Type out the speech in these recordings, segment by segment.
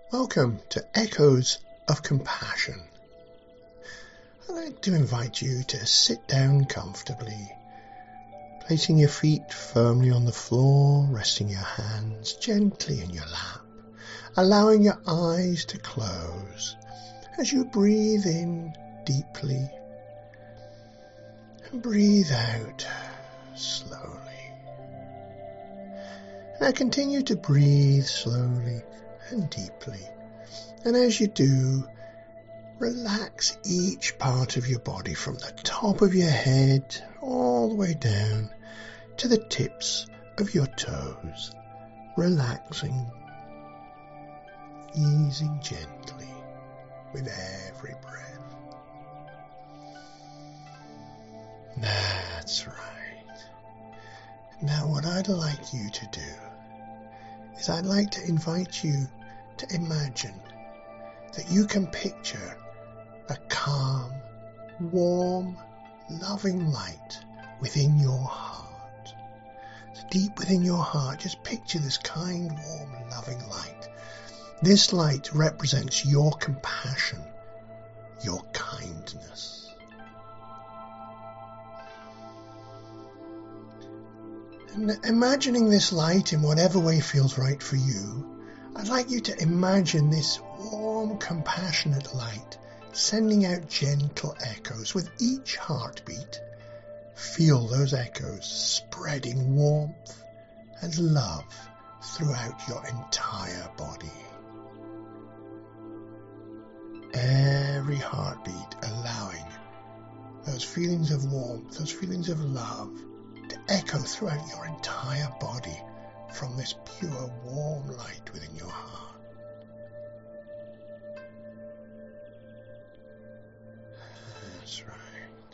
Welcome to Echoes of Compassion. I'd like to invite you to sit down comfortably, placing your feet firmly on the floor, resting your hands gently in your lap, allowing your eyes to close as you breathe in deeply and breathe out slowly. Now continue to breathe slowly and deeply, and as you do, relax each part of your body from the top of your head all the way down to the tips of your toes, relaxing, easing gently with every breath. That's right. Now what I'd like you to do is I'd like to invite you to imagine that you can picture a calm, warm, loving light within your heart. So deep within your heart, just picture this kind, warm, loving light. This light represents your compassion, your kindness. And imagining this light in whatever way feels right for you, I'd like you to imagine this warm, compassionate light sending out gentle echoes with each heartbeat. Feel those echoes spreading warmth and love throughout your entire body. Every heartbeat allowing those feelings of warmth, those feelings of love to echo throughout your entire body from this pure, warm light within your heart. That's right.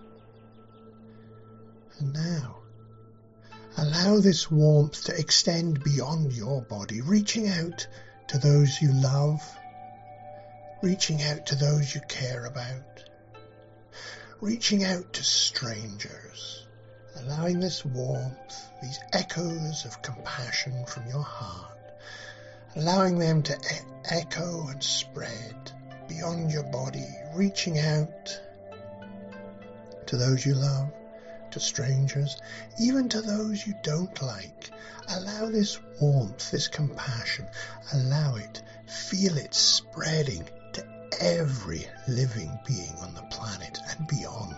And now, allow this warmth to extend beyond your body, reaching out to those you love, reaching out to those you care about, reaching out to strangers, allowing this warmth, these echoes of compassion from your heart, allowing them to echo and spread beyond your body, reaching out to those you love, to strangers, even to those you don't like. Allow this warmth, this compassion, allow it, feel it spreading to every living being on the planet and beyond.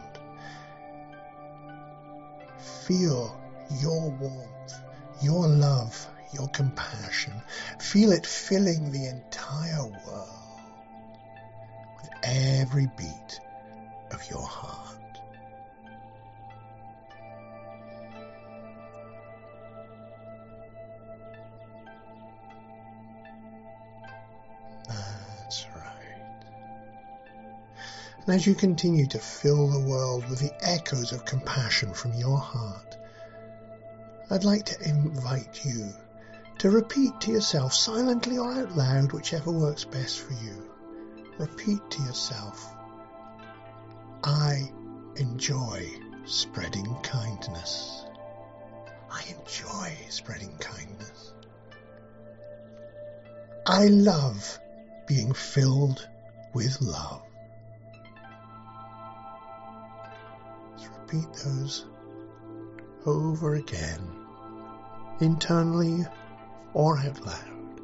Feel your warmth, your love, your compassion. Feel it filling the entire world with every beat of your heart. That's right. And as you continue to fill the world with the echoes of compassion from your heart, I'd like to invite you to repeat to yourself, silently or out loud, whichever works best for you. Repeat to yourself, I enjoy spreading kindness. I enjoy spreading kindness. I love being filled with love. Let's repeat those over again, internally or out loud.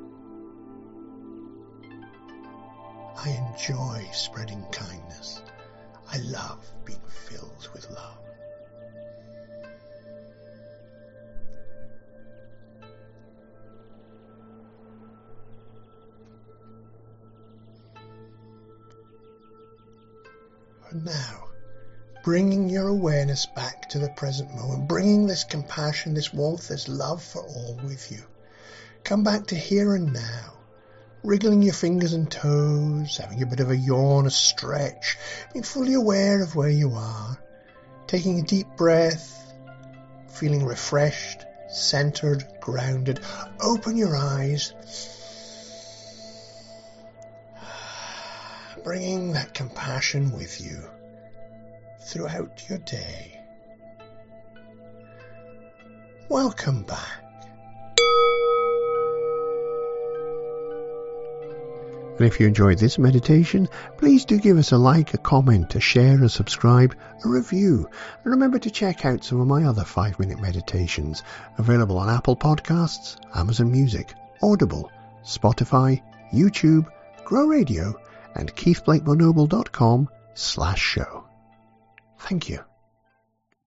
I enjoy spreading kindness. I love being filled with love. And now, bringing your awareness back to the present moment, bringing this compassion, this warmth, this love for all with you. Come back to here and now, wriggling your fingers and toes, having a bit of a yawn, a stretch, being fully aware of where you are, taking a deep breath, feeling refreshed, centered, grounded. Open your eyes, bringing that compassion with you throughout your day. Welcome back. And if you enjoyed this meditation, please do give us a like, a comment, a share, a subscribe, a review. And remember to check out some of my other 5-minute meditations available on Apple Podcasts, Amazon Music, Audible, Spotify, YouTube, Grow Radio, and keithblakemonoble.com/show. Thank you.